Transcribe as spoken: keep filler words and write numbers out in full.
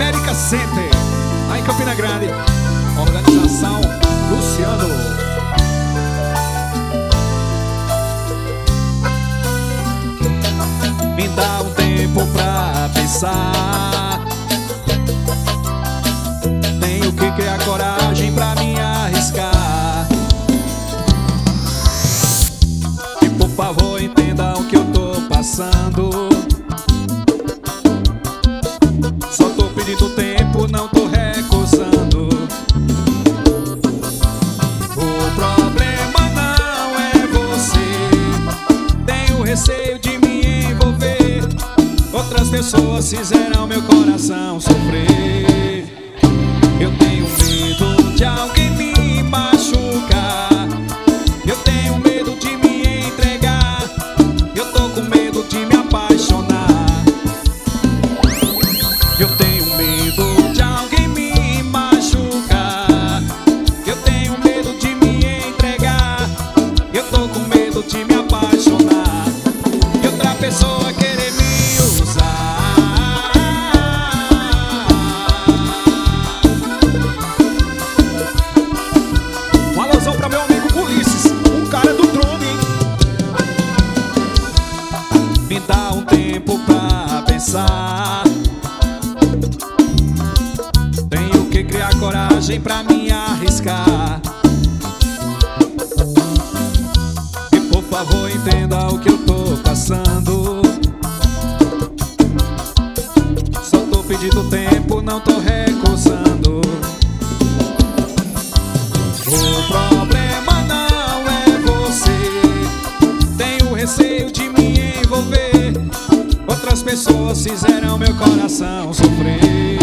América Center, lá em Campina Grande. Organização Luciano. Me dá um tempo pra pensar. Tenho que criar coragem pra me arriscar. E por favor entenda o que eu tô passando. Só tô pedindo tempo, não tô recusando. O problema não é você. Tenho receio de me envolver. Outras pessoas fizeram meu coração sofrer. Eu tenho medo de alguém me machucar. Eu tenho medo de me entregar. Eu tô com medo de me apaixonar. Eu tenho medo de alguém me machucar. Eu tenho medo de me entregar. Eu tô com medo de me apaixonar. E outra pessoa querer me usar. Um alusão pra meu amigo Ulisses, um cara do drone, hein? Me dá um tempo pra pensar. Tenho que criar coragem pra me arriscar. E por favor entenda o que eu tô passando. Só tô pedindo tempo, não tô recusando. O problema não é você. Tenho receio de me envolver. Outras pessoas fizeram meu coração sofrer.